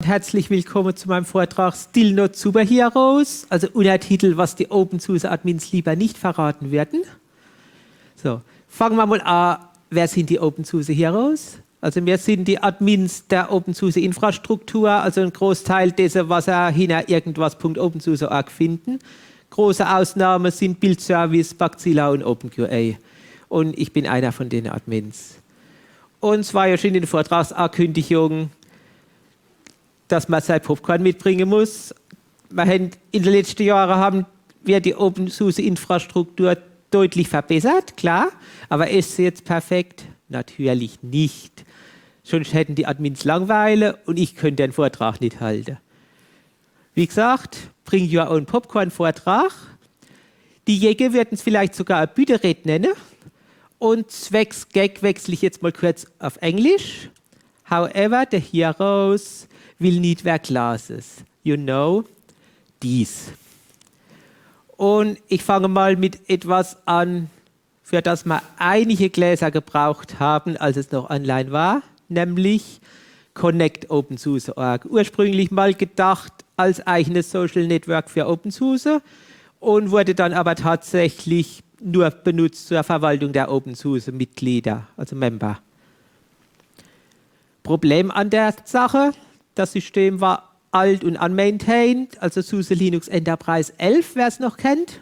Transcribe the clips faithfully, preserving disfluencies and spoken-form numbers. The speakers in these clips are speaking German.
Herzlich willkommen zu meinem Vortrag Still Not Superheroes, also Untertitel, was die OpenSUSE-Admins lieber nicht verraten werden. So, fangen wir mal an, wer sind die OpenSUSE Heroes? Also wir sind die Admins der OpenSUSE-Infrastruktur, also ein Großteil dessen, was er hinter irgendwas Punkt OpenSUSE Punkt org finden. Große Ausnahmen sind Build Service, Bugzilla und OpenQA. Und ich bin einer von den Admins. Und es war ja schon in der Vortragsankündigung, dass man sein Popcorn mitbringen muss. Wir haben in den letzten Jahren haben wir die OpenSUSE-Infrastruktur deutlich verbessert, klar. Aber ist sie jetzt perfekt? Natürlich nicht. Sonst hätten die Admins Langeweile und ich könnte den Vortrag nicht halten. Wie gesagt, Bring Your Own Popcorn-Vortrag. Die Jäger werden es vielleicht sogar ein Büderät nennen. Und zwecks Gag wechsle ich jetzt mal kurz auf Englisch. However, the heroes will need wear glasses. You know, dies. Und ich fange mal mit etwas an, für das wir einige Gläser gebraucht haben, als es noch online war, nämlich Connect OpenSUSE Punkt org. Ursprünglich mal gedacht als eigenes Social Network für OpenSUSE und wurde dann aber tatsächlich nur benutzt zur Verwaltung der OpenSUSE-Mitglieder, also Member. Problem an der Sache, das System war alt und unmaintained, also SUSE Linux Enterprise elf, wer es noch kennt.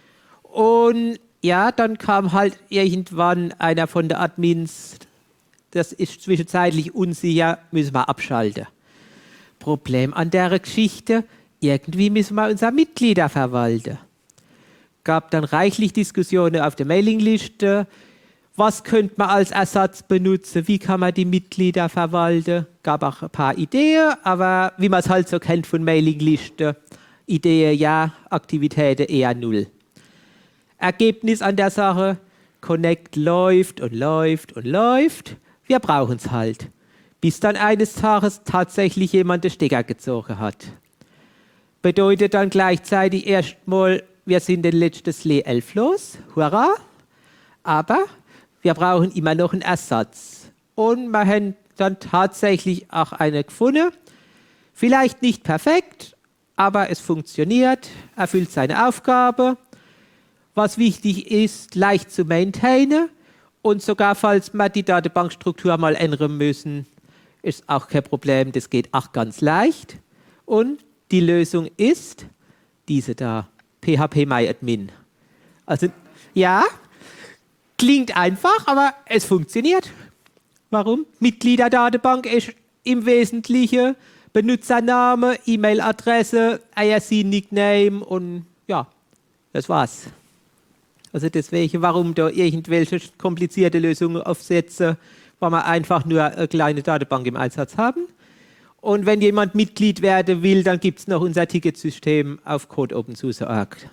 Und ja, dann kam halt irgendwann einer von den Admins, das ist zwischenzeitlich unsicher, müssen wir abschalten. Problem an der Geschichte, irgendwie müssen wir unsere Mitglieder verwalten. Gab dann reichlich Diskussionen auf der Mailingliste. Was könnte man als Ersatz benutzen? Wie kann man die Mitglieder verwalten? Gab auch ein paar Ideen, aber wie man es halt so kennt von Mailingliste, Ideen ja, Aktivitäten eher null. Ergebnis an der Sache, Connect läuft und läuft und läuft. Wir brauchen es halt. Bis dann eines Tages tatsächlich jemand den Stecker gezogen hat. Bedeutet dann gleichzeitig erstmal, wir sind den letzten S L E elf los, hurra, aber wir brauchen immer noch einen Ersatz. Und wir haben dann tatsächlich auch eine gefunden. Vielleicht nicht perfekt, aber es funktioniert, erfüllt seine Aufgabe. Was wichtig ist, leicht zu maintainen. Und sogar falls wir die Datenbankstruktur mal ändern müssen, ist auch kein Problem, das geht auch ganz leicht. Und die Lösung ist diese da, PHPMyAdmin. Also ja, klingt einfach, aber es funktioniert. Warum? Mitgliederdatenbank ist im Wesentlichen Benutzername, E-Mail-Adresse, I R C-Nickname und ja, das war's. Also deswegen, warum da irgendwelche komplizierte Lösungen aufsetzen, weil wir einfach nur eine kleine Datenbank im Einsatz haben. Und wenn jemand Mitglied werden will, dann gibt es noch unser Ticketsystem auf Code OpenSUSE Punkt org.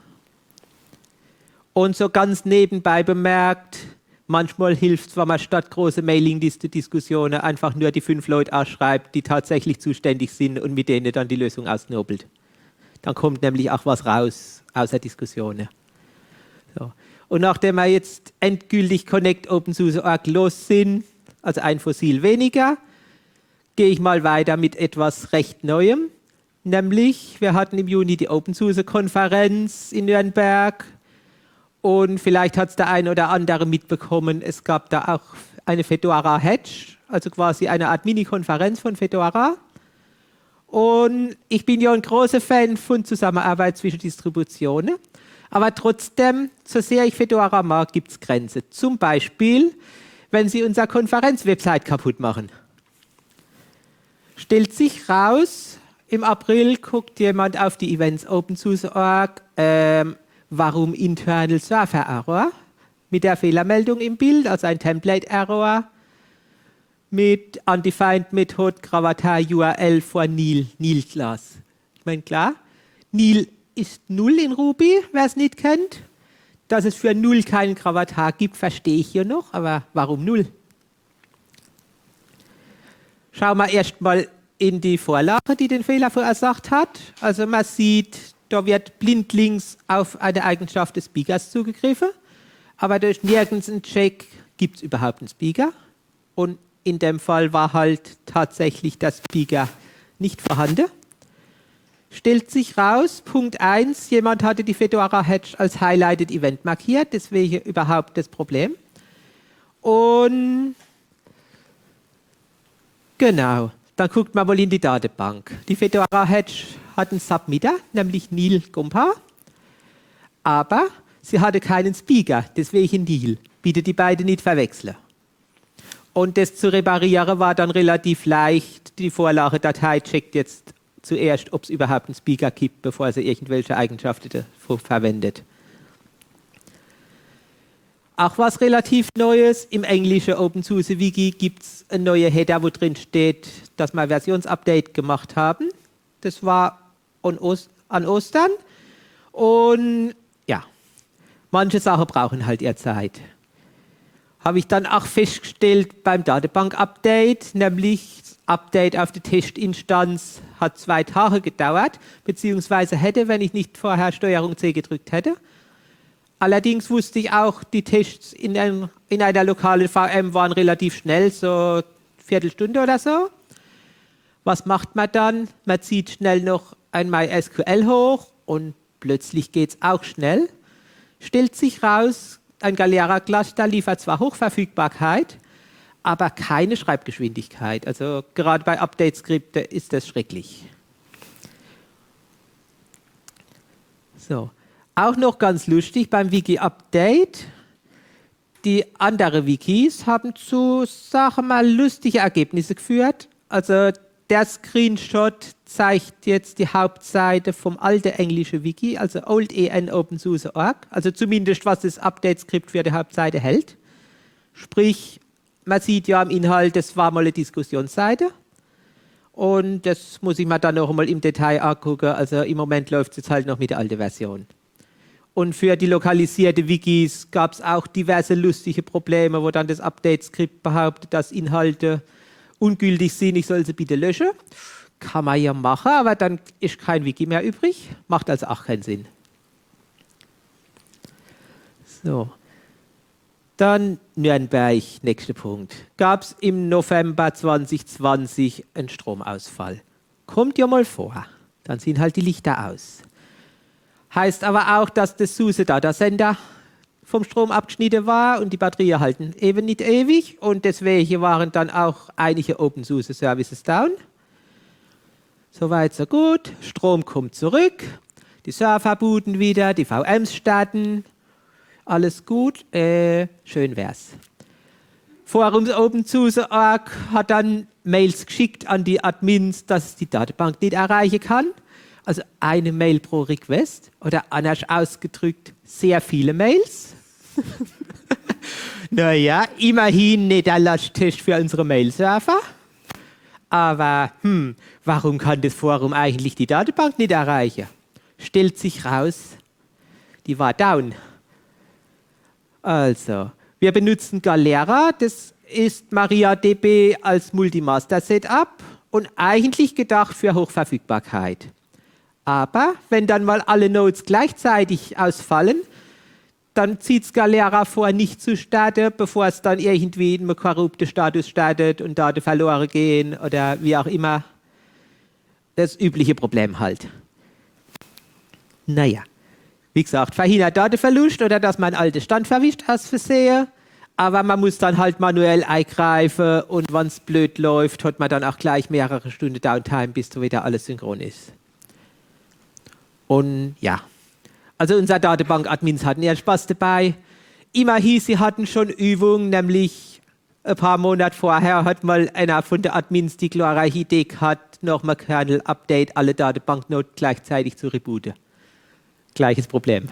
Und so ganz nebenbei bemerkt, manchmal hilft es, wenn man statt große Mailingliste-Diskussionen einfach nur die fünf Leute anschreibt, die tatsächlich zuständig sind und mit denen dann die Lösung ausnobelt. Dann kommt nämlich auch was raus aus der Diskussion. So. Und nachdem wir jetzt endgültig Connect OpenSUSE Punkt org los sind, also ein Fossil weniger, gehe ich mal weiter mit etwas recht Neuem. Nämlich, wir hatten im Juni die OpenSUSE-Konferenz in Nürnberg. Und vielleicht hat es der eine oder andere mitbekommen, es gab da auch eine Fedora Hedge, also quasi eine Art Mini-Konferenz von Fedora. Und ich bin ja ein großer Fan von Zusammenarbeit zwischen Distributionen. Aber trotzdem, so sehr ich Fedora mag, gibt es Grenzen. Zum Beispiel, wenn Sie unsere Konferenz-Website kaputt machen. Stellt sich raus, im April guckt jemand auf die Events OpenSUSE Punkt org, ähm, warum Internal Server Error? Mit der Fehlermeldung im Bild, also ein Template Error, mit Undefined Method Gravatar U R L for Nil, Nil Class. Ich meine, klar, Nil ist null in Ruby, wer es nicht kennt. Dass es für null keinen Gravatar gibt, verstehe ich hier noch, aber warum null? Schauen wir erstmal in die Vorlage, die den Fehler verursacht hat. Also man sieht, da wird blindlings auf eine Eigenschaft des Speakers zugegriffen, aber durch nirgends einen Check gibt es überhaupt einen Speaker. Und in dem Fall war halt tatsächlich der Speaker nicht vorhanden. Stellt sich raus, Punkt eins, jemand hatte die Fedora Hedge als Highlighted Event markiert, deswegen überhaupt das Problem. Und genau, dann guckt man mal in die Datenbank. Die Fedora Hedge hat einen Submitter, nämlich Neil Gompa, aber sie hatte keinen Speaker, deswegen Neil. Bitte die beiden nicht verwechseln. Und das zu reparieren war dann relativ leicht. Die Vorlagedatei checkt jetzt zuerst, ob es überhaupt einen Speaker gibt, bevor sie irgendwelche Eigenschaften dafür verwendet. Auch was relativ Neues, im englischen OpenSUSE Wiki gibt es einen neuen Header, wo drin steht, dass wir ein Versionsupdate gemacht haben. Das war an, Ost an Ostern. Und ja, manche Sachen brauchen halt ihre Zeit. Habe ich dann auch festgestellt beim Datenbank-Update, nämlich das Update auf die Testinstanz hat zwei Tage gedauert, beziehungsweise hätte, wenn ich nicht vorher Steuerung C gedrückt hätte. Allerdings wusste ich auch, die Tests in, ein, in einer lokalen V M waren relativ schnell, so eine Viertelstunde oder so. Was macht man dann? Man zieht schnell noch ein MySQL hoch und plötzlich geht es auch schnell. Stellt sich raus, ein Galera-Cluster liefert zwar Hochverfügbarkeit, aber keine Schreibgeschwindigkeit. Also gerade bei Update-Skripten ist das schrecklich. So. Auch noch ganz lustig beim Wiki-Update. Die anderen Wikis haben zu, sagen wir mal, lustige Ergebnisse geführt. Also der Screenshot zeigt jetzt die Hauptseite vom alten englischen Wiki, also old E N OpenSUSE Punkt org, also zumindest was das Update-Skript für die Hauptseite hält. Sprich, man sieht ja im Inhalt, das war mal eine Diskussionsseite. Und das muss ich mir dann noch einmal im Detail angucken. Also im Moment läuft es jetzt halt noch mit der alten Version. Und für die lokalisierte Wikis gab es auch diverse lustige Probleme, wo dann das Update-Skript behauptet, dass Inhalte ungültig sind, ich soll sie bitte löschen. Kann man ja machen, aber dann ist kein Wiki mehr übrig. Macht also auch keinen Sinn. So. Dann Nürnberg, nächster Punkt. Gab es im November zwanzig zwanzig einen Stromausfall. Kommt ja mal vor. Dann sind halt die Lichter aus. Heißt aber auch, dass das SUSE Datacenter vom Strom abgeschnitten war und die Batterien halten eben nicht ewig und deswegen waren dann auch einige OpenSUSE Services down. Soweit so gut, Strom kommt zurück, die Server booten wieder, die V Ms starten, alles gut, äh, schön wär's. Forum OpenSUSE Punkt org hat dann Mails geschickt an die Admins, dass es die Datenbank nicht erreichen kann. Also eine Mail pro Request oder anders ausgedrückt sehr viele Mails. Naja, immerhin nicht der Lasttest für unsere Mail-Server. Aber hm, warum kann das Forum eigentlich die Datenbank nicht erreichen? Stellt sich raus, die war down. Also, wir benutzen Galera, das ist MariaDB als Multi-Master-Setup und eigentlich gedacht für Hochverfügbarkeit. Aber wenn dann mal alle Nodes gleichzeitig ausfallen, dann zieht es Galera vor, nicht zu starten, bevor es dann irgendwie in einem korrupten Status startet und Daten verloren gehen oder wie auch immer. Das übliche Problem halt. Naja, wie gesagt, verhindert Datenverlust oder dass man einen alten Stand verwischt aus Versehen. Aber man muss dann halt manuell eingreifen und wenn es blöd läuft, hat man dann auch gleich mehrere Stunden Downtime, bis so wieder alles synchron ist. Und ja, also unser Datenbank-Admins hatten ihren Spaß dabei. Immerhin, sie hatten schon Übungen, nämlich ein paar Monate vorher hat mal einer von den Admins die glorreiche Idee gehabt, nochmal Kernel-Update, alle Datenbank-Nodes gleichzeitig zu rebooten. Gleiches Problem.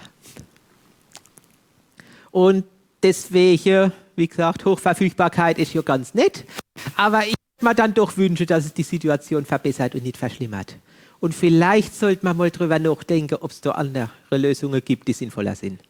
Und deswegen, wie gesagt, Hochverfügbarkeit ist ja ganz nett, aber ich würde mir dann doch wünschen, dass es die Situation verbessert und nicht verschlimmert. Und vielleicht sollte man mal drüber nachdenken, ob es da andere Lösungen gibt, die sinnvoller sind.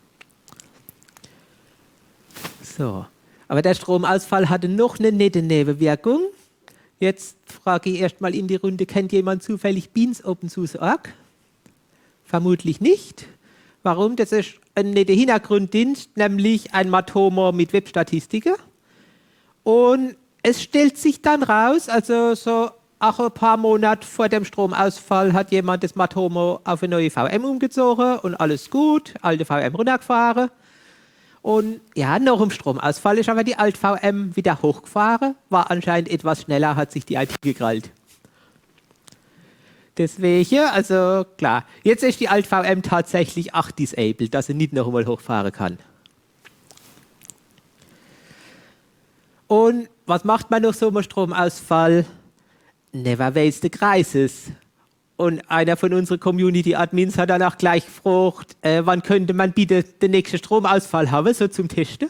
So, aber der Stromausfall hatte noch eine nette Nebenwirkung. Jetzt frage ich erstmal in die Runde, kennt jemand zufällig Beans OpenSUSE Punkt org? Vermutlich nicht. Warum? Das ist ein netter Hintergrunddienst, nämlich ein Matomo mit Webstatistiken. Und es stellt sich dann raus, also so auch ein paar Monate vor dem Stromausfall hat jemand das Matomo auf eine neue V M umgezogen und alles gut, alte V M runtergefahren. Und ja, nach dem Stromausfall ist aber die alte V M wieder hochgefahren, war anscheinend etwas schneller, hat sich die I T gekrallt. Deswegen, also klar, jetzt ist die alte V M tatsächlich auch disabled, dass sie nicht noch einmal hochfahren kann. Und was macht man nach so einem Stromausfall? Never waste the crisis. Und einer von unseren Community-Admins hat dann auch gleich gefragt, äh, wann könnte man bitte den nächsten Stromausfall haben, so zum Testen.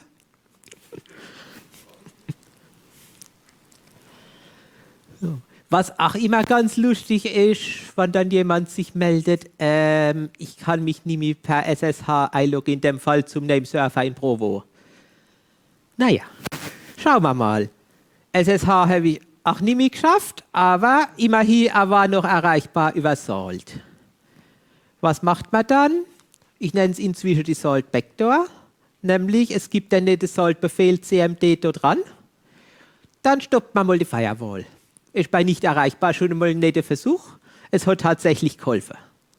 So. Was auch immer ganz lustig ist, wenn dann jemand sich meldet, ähm, ich kann mich nicht mehr per S S H einloggen, in dem Fall zum Nameserver in Provo. Naja, schauen wir mal. S S H habe ich auch nicht mehr geschafft, aber immerhin er war noch erreichbar über Salt. Was macht man dann? Ich nenne es inzwischen die Salt Backdoor, nämlich es gibt dann nicht den Salt-Befehl C M D da dran, dann stoppt man mal die Firewall. Ist bei nicht erreichbar schon einmal ein netter Versuch. Es hat tatsächlich geholfen.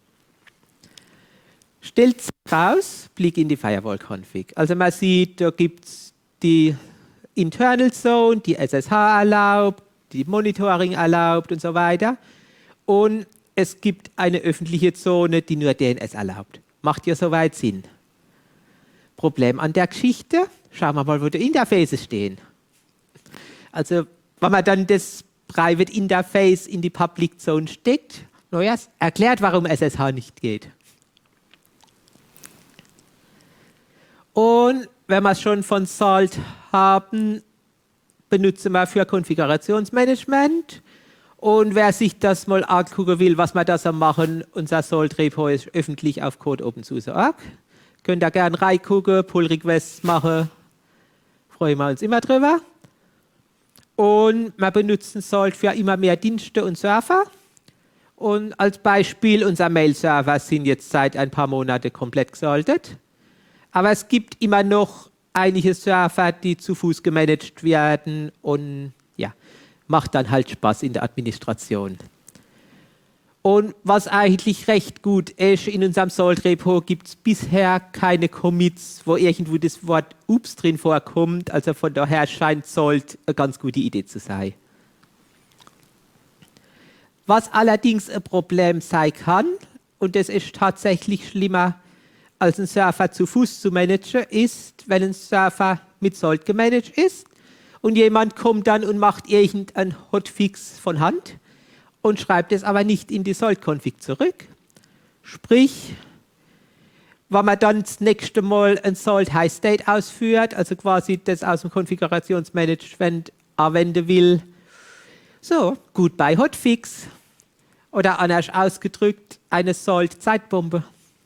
Stellt sich raus, Blick in die Firewall-Config. Also man sieht, da gibt es die Internal Zone, die S S H erlaubt, die Monitoring erlaubt und so weiter. Und es gibt eine öffentliche Zone, die nur D N S erlaubt. Macht ja soweit Sinn. Problem an der Geschichte, schauen wir mal, wo die Interfaces stehen. Also, wenn man dann das Private Interface in die Public Zone steckt, naja, erklärt, warum S S H nicht geht. Und wenn wir es schon von Salt haben, benutzen wir für Konfigurationsmanagement. Und wer sich das mal angucken will, was wir da so machen, unser Salt-Repo ist öffentlich auf code open source punkt org. Könnt ihr gerne reingucken, Pull-Requests machen. Freuen wir uns immer drüber. Und wir benutzen Salt für immer mehr Dienste und Server. Und als Beispiel, unser Mail-Server sind jetzt seit ein paar Monaten komplett gesaltet. Aber es gibt immer noch einige Server, die zu Fuß gemanagt werden und ja, macht dann halt Spaß in der Administration. Und was eigentlich recht gut ist, in unserem Salt-Repo gibt es bisher keine Commits, wo irgendwo das Wort Ups drin vorkommt. Also von daher scheint Salt eine ganz gute Idee zu sein. Was allerdings ein Problem sein kann, und das ist tatsächlich schlimmer, als einen Server zu Fuß zu managen, ist, wenn ein Server mit Salt gemanagt ist und jemand kommt dann und macht irgendeinen Hotfix von Hand und schreibt es aber nicht in die Salt-Config zurück. Sprich, wenn man dann das nächste Mal ein Salt High State ausführt, also quasi das aus dem Konfigurationsmanagement anwenden will, so, goodbye Hotfix. Oder anders ausgedrückt, eine Salt-Zeitbombe.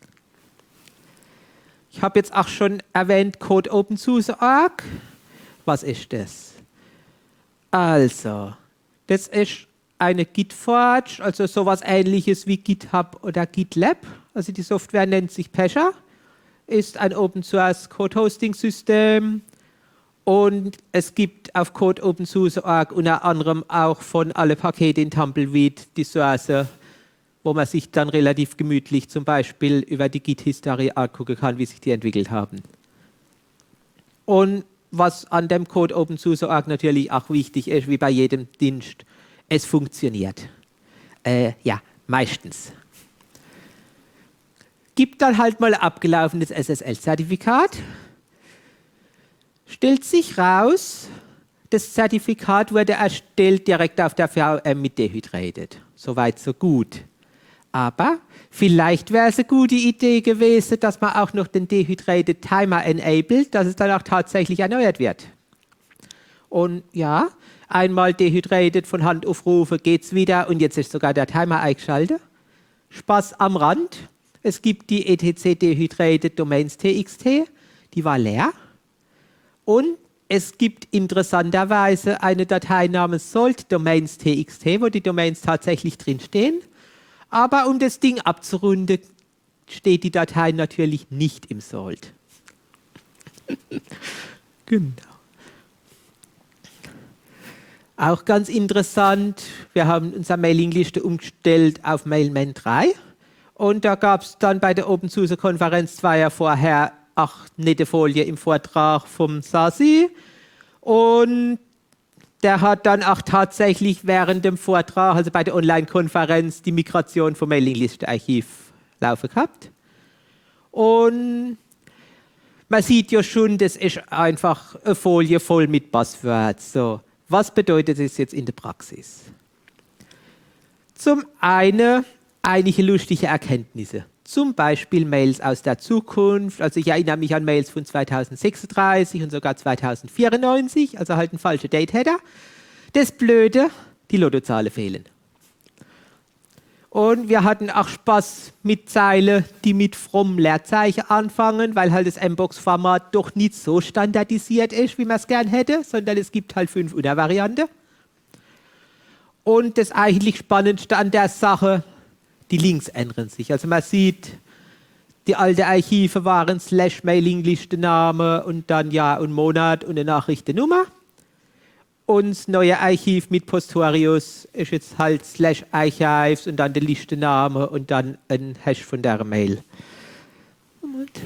Ich habe jetzt auch schon erwähnt, code open source punkt org. Was ist das? Also, das ist eine Gitforge, also sowas ähnliches wie GitHub oder GitLab. Also die Software nennt sich Pasha, ist ein Open Source Code Hosting System und es gibt auf code open source punkt org unter anderem auch von alle Pakete in Tumbleweed die Source, wo man sich dann relativ gemütlich zum Beispiel über die Git-History angucken kann, wie sich die entwickelt haben. Und was an dem Code open source punkt org natürlich auch wichtig ist, wie bei jedem Dienst, es funktioniert. Äh, ja, meistens. Gibt dann halt mal ein abgelaufenes S S L-Zertifikat. Stellt sich raus, das Zertifikat wurde erstellt direkt auf der V M mit Dehydrated. Soweit, so gut. Aber vielleicht wäre es eine gute Idee gewesen, dass man auch noch den Dehydrated Timer enabled, dass es dann auch tatsächlich erneuert wird. Und ja, einmal Dehydrated von Hand aufrufen, geht's wieder und jetzt ist sogar der Timer eingeschaltet. Spaß am Rand. Es gibt die etc Dehydrated Domains txt, die war leer. Und es gibt interessanterweise eine Datei namens Salt Domains txt, wo die Domains tatsächlich drinstehen. Aber um das Ding abzurunden, steht die Datei natürlich nicht im Salt. Genau. Auch ganz interessant, wir haben unsere Mailingliste umgestellt auf Mailman drei. Und da gab es dann bei der OpenSUSE-Konferenz zwei Jahre vorher acht nette Folien im Vortrag vom Sasi. Und der hat dann auch tatsächlich während dem Vortrag, also bei der Online-Konferenz, die Migration vom Mailingliste-Archiv laufen gehabt. Und man sieht ja schon, das ist einfach eine Folie voll mit Buzzwords. So, was bedeutet das jetzt in der Praxis? Zum einen einige lustige Erkenntnisse. Zum Beispiel Mails aus der Zukunft. Also ich erinnere mich an Mails von zweitausendsechsunddreißig und sogar zweitausendvierundneunzig, also halt ein falscher Date-Header. Das Blöde, die Lottozahlen fehlen. Und wir hatten auch Spaß mit Zeilen, die mit fromm Leerzeichen anfangen, weil halt das M-Box-Format doch nicht so standardisiert ist, wie man es gern hätte, sondern es gibt halt fünf Untervarianten. Und das eigentlich Spannendste an der Sache, die Links ändern sich. Also man sieht, die alten Archive waren slash Mailingliste-Name und dann Jahr und Monat und eine Nachrichtennummer. Und das neue Archiv mit Postorius ist jetzt halt slash Archives und dann der Listenname und dann ein Hash von der Mail. Moment.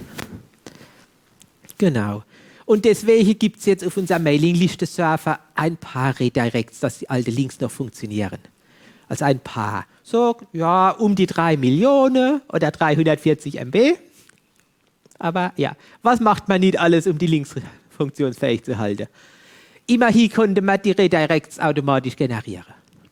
Genau. Und deswegen gibt es jetzt auf unserem Mailingliste-Server ein paar Redirects, dass die alten Links noch funktionieren. Also ein paar. So, ja, um die drei Millionen oder dreihundertvierzig Megabyte. Aber ja, was macht man nicht alles, um die Links funktionsfähig zu halten? Immerhin konnte man die Redirects automatisch generieren.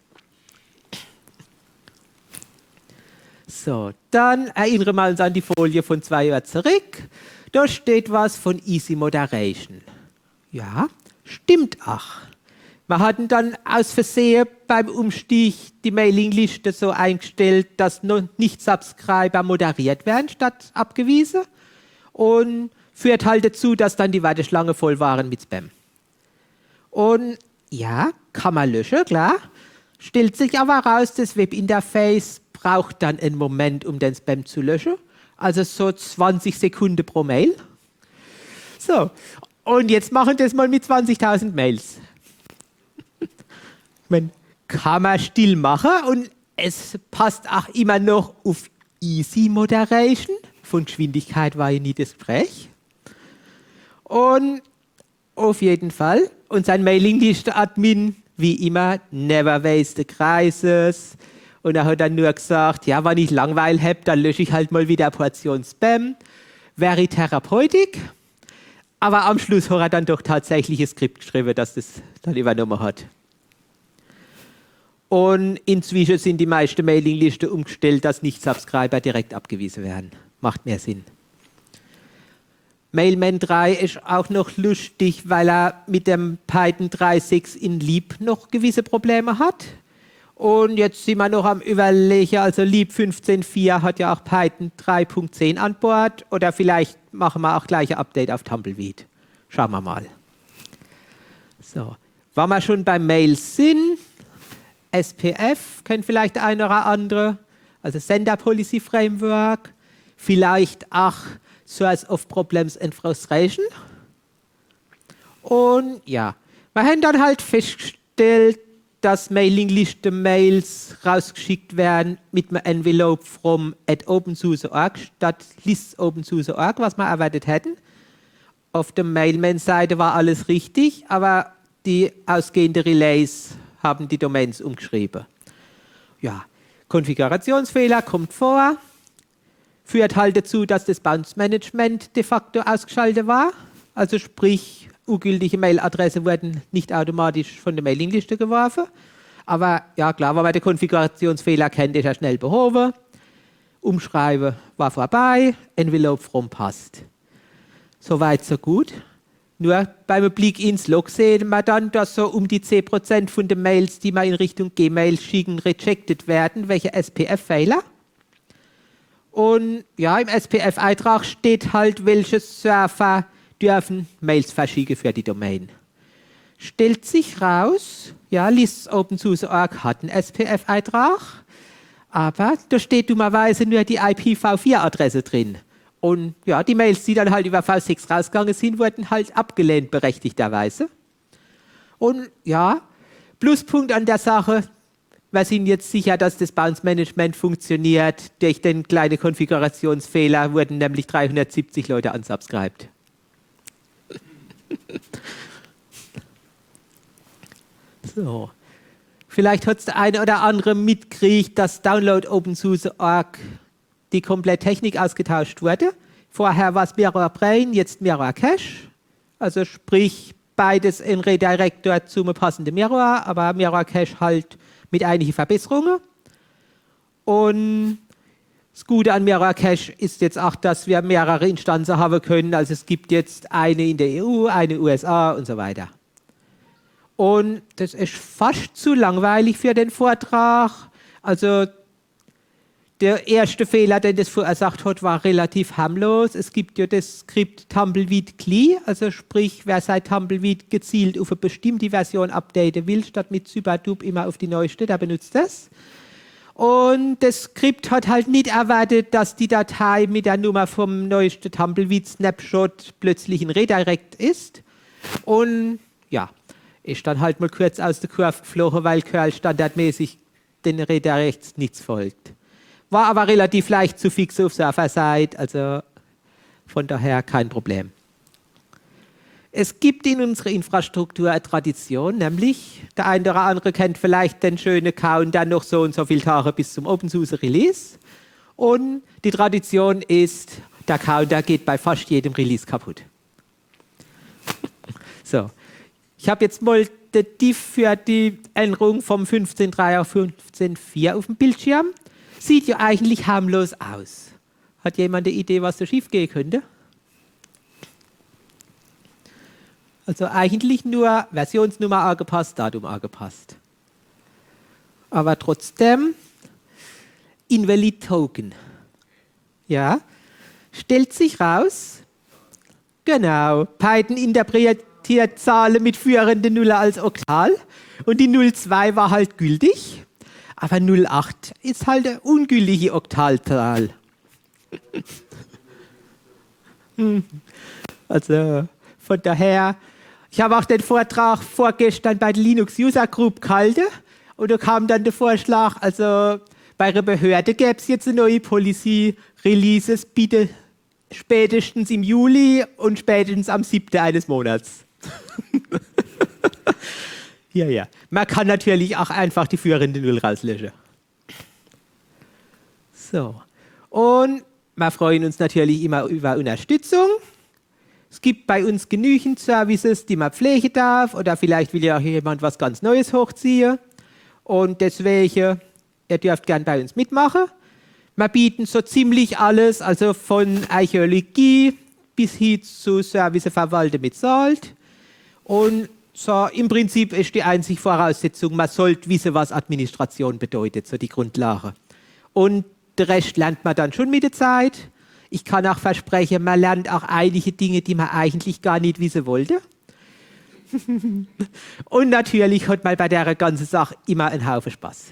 So, dann erinnern wir uns an die Folie von zwei Jahren zurück. Da steht was von Easy Moderation. Ja, stimmt auch. Wir hatten dann aus Versehen beim Umstieg die Mailingliste so eingestellt, dass noch Nicht-Subscriber moderiert werden statt abgewiesen. Und führt halt dazu, dass dann die Warteschlange voll waren mit Spam. Und ja, kann man löschen, klar. Stellt sich aber raus, das Webinterface braucht dann einen Moment, um den Spam zu löschen. Also so zwanzig Sekunden pro Mail. So, und jetzt machen wir das mal mit zwanzigtausend Mails. Man kann man still machen und es passt auch immer noch auf Easy Moderation. Von Geschwindigkeit war ja nie das Gespräch. Und auf jeden Fall, unser Mailingliste-Admin, wie immer, never waste the crisis. Und er hat dann nur gesagt, ja, wenn ich Langeweile habe, dann lösche ich halt mal wieder eine Portion Spam. Wäre Therapeutik. Aber am Schluss hat er dann doch tatsächlich ein Skript geschrieben, das das dann übernommen hat. Und inzwischen sind die meisten Mailinglisten umgestellt, dass Nicht-Subscriber direkt abgewiesen werden. Macht mehr Sinn. Mailman drei ist auch noch lustig, weil er mit dem Python drei Punkt sechs in Leap noch gewisse Probleme hat. Und jetzt sind wir noch am Überlegen, also Leap fünfzehn Punkt vier hat ja auch Python drei Punkt zehn an Bord. Oder vielleicht machen wir auch gleich ein Update auf Tumbleweed. Schauen wir mal. So, wenn wir schon bei Mails sind, S P F kennt vielleicht der eine oder andere, also Sender Policy Framework, vielleicht auch Source of Problems and Frustration. Und ja, wir haben dann halt festgestellt, dass Mailingliste-Mails rausgeschickt werden mit einem Envelope from at OpenSUSE Punkt org statt lists OpenSUSE Punkt org, was wir erwartet hätten. Auf der Mailman-Seite war alles richtig, aber die ausgehenden Relays haben die Domains umgeschrieben. Ja, Konfigurationsfehler kommt vor, führt halt dazu, dass das Bounce Management de facto ausgeschaltet war. Also sprich, ungültige Mailadressen wurden nicht automatisch von der Mailingliste geworfen. Aber ja klar, wenn man den Konfigurationsfehler kennt, ist er schnell behoben. Umschreiben war vorbei, Envelope from passt. Soweit, so gut. Nur beim Blick ins Log sehen wir dann, dass so um die zehn Prozent von den Mails, die wir in Richtung Gmail schicken, rejected werden, welche S P F-Fehler. Und ja, im S P F-Eintrag steht halt, welche Server dürfen Mails verschicken für die Domain. Stellt sich raus, ja, lists OpenSUSE Punkt org hat einen S P F-Eintrag, aber da steht dummerweise nur die I P v vier Adresse drin. Und ja, die Mails, die dann halt über V sechs rausgegangen sind, wurden halt abgelehnt, berechtigterweise. Und ja, Pluspunkt an der Sache, wir sind jetzt sicher, dass das Bounce Management funktioniert. Durch den kleinen Konfigurationsfehler wurden nämlich dreihundertsiebzig Leute unsubscribed. So. Vielleicht hat es der eine oder andere mitgekriegt, dass Download OpenSUSE Punkt org die komplette Technik ausgetauscht wurde. Vorher war es Mirror Brain, jetzt Mirror Cache. Also sprich beides in Redirector zum passenden Mirror, aber Mirror Cache halt mit einigen Verbesserungen. Und das Gute an Mirror Cache ist jetzt auch, dass wir mehrere Instanzen haben können. Also es gibt jetzt eine in der E U, eine in den U S A und so weiter. Und das ist fast zu langweilig für den Vortrag. Also der erste Fehler, den das verursacht hat, war relativ harmlos. Es gibt ja das Skript Tumbleweed C L I, also sprich, wer seit Tumbleweed gezielt auf eine bestimmte Version updaten will, statt mit Superdub immer auf die neueste, der benutzt das. Und das Skript hat halt nicht erwartet, dass die Datei mit der Nummer vom neuesten Tumbleweed Snapshot plötzlich ein Redirect ist. Und ja, ist dann halt mal kurz aus der Kurve geflogen, weil Curl standardmäßig den Redirects nichts folgt. War aber relativ leicht zu fixen auf Server-Side, also von daher kein Problem. Es gibt in unserer Infrastruktur eine Tradition, nämlich der eine oder andere kennt vielleicht den schönen Countdown noch so und so viele Tage bis zum OpenSUSE Release. Und die Tradition ist, der Counter geht bei fast jedem Release kaputt. So. Ich habe jetzt mal den Diff für die Änderung vom fünfzehn Punkt drei auf fünfzehn Punkt vier auf dem Bildschirm. Sieht ja eigentlich harmlos aus. Hat jemand eine Idee, was da schief gehen könnte? Also eigentlich nur Versionsnummer angepasst, Datum angepasst. Aber trotzdem Invalid Token. Ja, stellt sich raus. Genau, Python interpretiert Zahlen mit führenden Nuller als Oktal und die null Komma zwei war halt gültig, aber null Komma acht ist halt eine ungültige Oktalzahl. Also von daher, ich habe auch den Vortrag vorgestern bei der Linux User Group gehalten und da kam dann der Vorschlag, also bei einer Behörde gäbe es jetzt eine neue Policy, Releases bitte spätestens im Juli und spätestens am siebten eines Monats. Ja, ja. Man kann natürlich auch einfach die führende Null rauslöschen. So. Und wir freuen uns natürlich immer über Unterstützung. Es gibt bei uns genügend Services, die man pflegen darf. Oder vielleicht will ja auch jemand was ganz Neues hochziehen. Und deswegen, ihr dürft gern bei uns mitmachen. Wir bieten so ziemlich alles, also von Archäologie bis hin zu Services verwalten mit Salt. Und so im Prinzip ist die einzige Voraussetzung, man sollte wissen, was Administration bedeutet, so die Grundlage. Und den Rest lernt man dann schon mit der Zeit. Ich kann auch versprechen, man lernt auch einige Dinge, die man eigentlich gar nicht wissen wollte. Und natürlich hat man bei der ganzen Sache immer einen Haufen Spaß.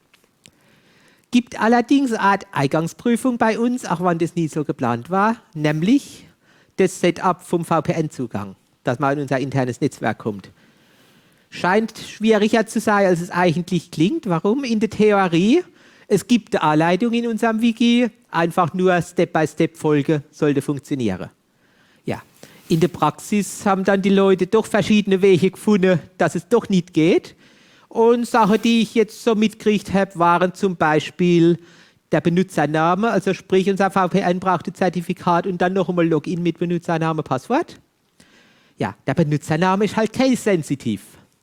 Gibt allerdings eine Art Eingangsprüfung bei uns, auch wenn das nie so geplant war, nämlich das Setup vom V P N-Zugang, dass man in unser internes Netzwerk kommt. Scheint schwieriger zu sein, als es eigentlich klingt. Warum? In der Theorie, es gibt eine Anleitung in unserem Wiki, einfach nur Step-by-Step-Folge sollte funktionieren. Ja. In der Praxis haben dann die Leute doch verschiedene Wege gefunden, dass es doch nicht geht. Und Sachen, die ich jetzt so mitgekriegt habe, waren zum Beispiel der Benutzername, also sprich unser V P N braucht ein Zertifikat und dann noch einmal Login mit Benutzername, Passwort. Ja, der Benutzername ist halt case-sensitiv.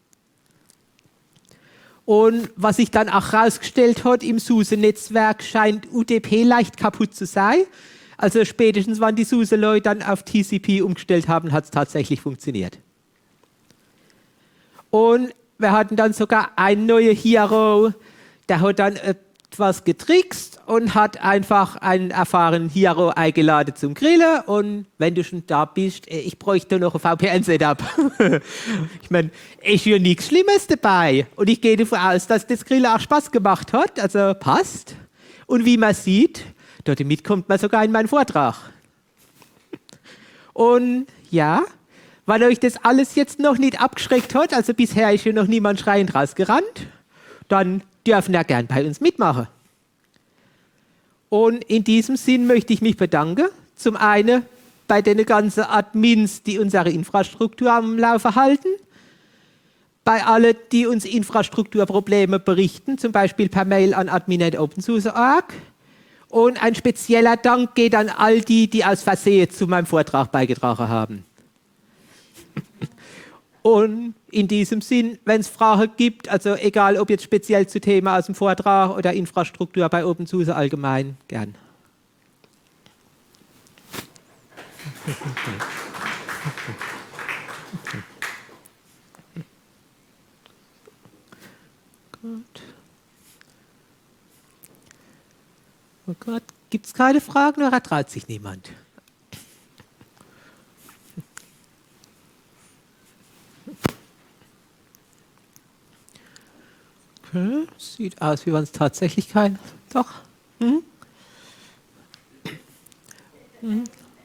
Und was sich dann auch herausgestellt hat, im SUSE-Netzwerk scheint U D P leicht kaputt zu sein. Also spätestens, wann die SUSE-Leute dann auf T C P umgestellt haben, hat es tatsächlich funktioniert. Und wir hatten dann sogar einen neuen Hero, der hat dann etwas getrickst und hat einfach einen erfahrenen Hero eingeladen zum Grillen. Und wenn du schon da bist, ich bräuchte noch ein V P N-Setup. Ich meine, ist ja nichts Schlimmes dabei. Und ich gehe davon aus, dass das Grillen auch Spaß gemacht hat, also passt. Und wie man sieht, damit kommt man sogar in meinen Vortrag. Und ja, Weil euch das alles jetzt noch nicht abgeschreckt hat, also bisher ist ja noch niemand schreiend rausgerannt, dann dürfen ja gern bei uns mitmachen. Und in diesem Sinn möchte ich mich bedanken. Zum einen bei den ganzen Admins, die unsere Infrastruktur am Laufen halten, bei allen, die uns Infrastrukturprobleme berichten, zum Beispiel per Mail an admin at opensource punkt org. Und ein spezieller Dank geht an all die, die aus Versehen zu meinem Vortrag beigetragen haben. Und in diesem Sinn, wenn es Fragen gibt, also egal ob jetzt speziell zu Thema aus dem Vortrag oder Infrastruktur bei OpenSUSE allgemein, gern. Gut. Oh Gott, gibt es keine Fragen oder traut sich niemand? Okay, sieht aus, wie wenn es tatsächlich kein... Doch. Hm? Hm.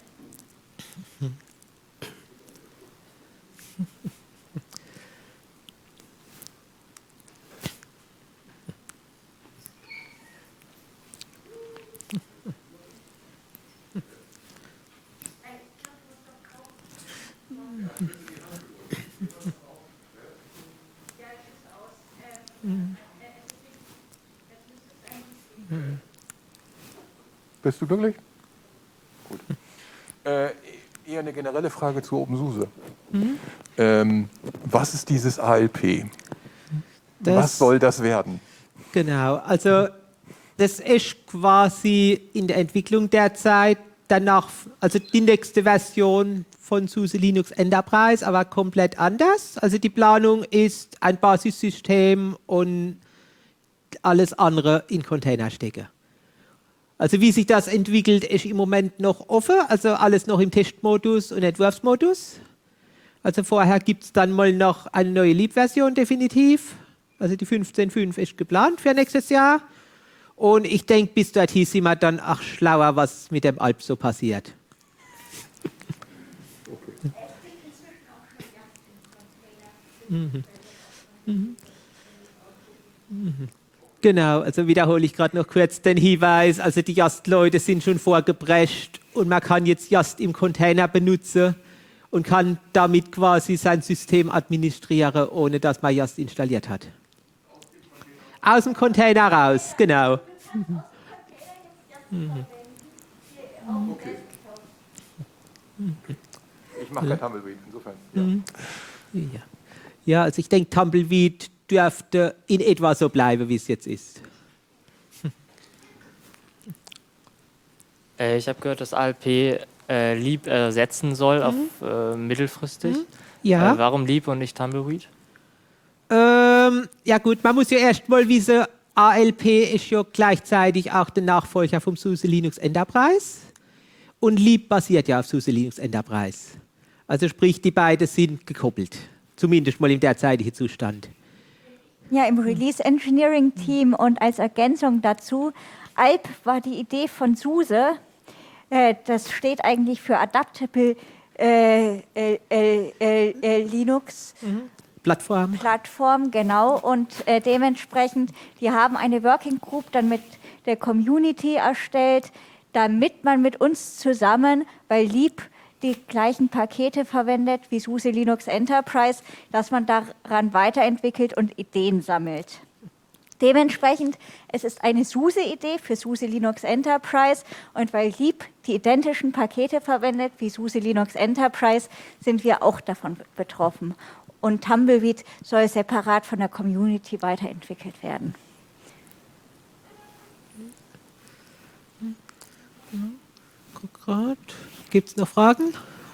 Bist du glücklich? Gut. Äh, eher eine generelle Frage zu OpenSUSE. Mhm. Ähm, was ist dieses A L P? Das, was soll das werden? Genau, also das ist quasi in der Entwicklung derzeit danach, also die nächste Version von SUSE Linux Enterprise, aber komplett anders. Also die Planung ist ein Basissystem und alles andere in Container stecken. Also wie sich das entwickelt, ist im Moment noch offen, also alles noch im Testmodus und Entwurfsmodus. Also vorher gibt es dann mal noch eine neue Leap-Version definitiv. Also die fünfzehn Punkt fünf ist geplant für nächstes Jahr. Und ich denke, bis dorthin sind wir dann auch schlauer, was mit dem Alp so passiert. Okay. Mhm. Mhm. Mhm. Genau, also wiederhole ich gerade noch kurz den Hinweis, also die Just-Leute sind schon vorgeprescht und man kann jetzt Just im Container benutzen und kann damit quasi sein System administrieren, ohne dass man Just installiert hat. Aus dem Container raus, genau. Mhm. Okay. Ich mache kein Tumbleweed, insofern. Ja, ja. ja also ich denke, Tumbleweed dürfte in etwa so bleiben, wie es jetzt ist. Äh, ich habe gehört, dass A L P äh, Leap ersetzen soll mhm. auf äh, mittelfristig. Mhm. Ja. Äh, warum Leap und nicht Tumbleweed? Ähm, ja gut, man muss ja erst mal wissen, A L P ist ja gleichzeitig auch der Nachfolger vom SUSE Linux Enterprise und Leap basiert ja auf SUSE Linux Enterprise. Also sprich, die beiden sind gekoppelt, zumindest mal im derzeitigen Zustand. Ja, im Release Engineering Team und als Ergänzung dazu, A L P war die Idee von SUSE, äh, das steht eigentlich für Adaptable äh, äh, äh, äh, Linux. Mhm. Plattform. Plattform, genau. Und äh, dementsprechend, die haben eine Working Group dann mit der Community erstellt, damit man mit uns zusammen, weil Leap die gleichen Pakete verwendet wie SUSE Linux Enterprise, dass man daran weiterentwickelt und Ideen sammelt. Dementsprechend, es ist eine SUSE-Idee für SUSE Linux Enterprise und weil Leap die identischen Pakete verwendet wie SUSE Linux Enterprise, sind wir auch davon betroffen. Und Tumbleweed soll separat von der Community weiterentwickelt werden. Guck grad. Gibt es noch Fragen?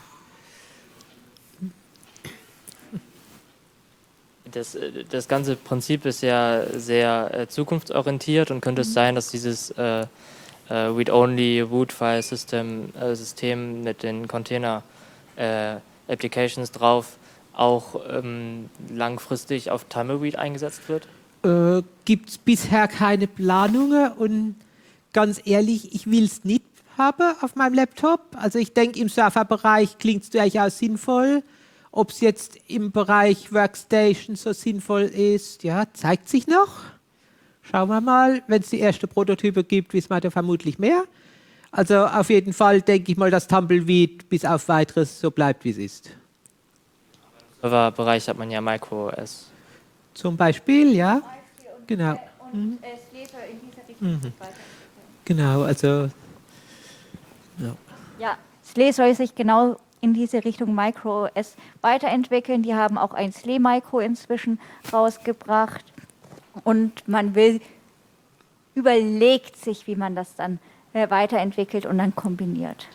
Das, das ganze Prinzip ist ja sehr äh, zukunftsorientiert und könnte mhm. es sein, dass dieses äh, äh, Read-Only-Root-File-System äh, System mit den Container-Applications äh, drauf auch ähm, langfristig auf Tumbleweed eingesetzt wird? Äh, Gibt es bisher keine Planungen und ganz ehrlich, ich will es nicht haben auf meinem Laptop. Also ich denke, im Serverbereich klingt es durchaus sinnvoll Ob es jetzt im Bereich Workstation so sinnvoll ist, ja, zeigt sich noch. Schauen wir mal, wenn es die ersten Prototype gibt, wissen wir da vermutlich mehr. Also auf jeden Fall denke ich mal, dass Tumbleweed bis auf weiteres so bleibt, wie es ist. Im Serverbereich hat man ja macOS. Zum Beispiel, ja. Genau. Und äh, Slater in dieser Richtung sich weiterentwickeln. Genau, also ja. Ja, Slee soll sich genau in diese Richtung MicroOS weiterentwickeln. Die haben auch ein Slee Micro inzwischen rausgebracht. Und man will, überlegt sich, wie man das dann äh, weiterentwickelt und dann kombiniert.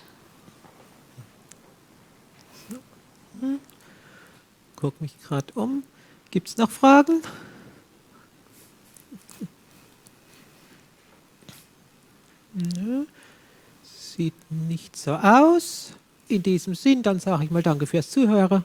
Guck mich gerade um. Gibt es noch Fragen? Nö. Sieht nicht so aus. In diesem Sinn, dann sage ich mal danke fürs Zuhören.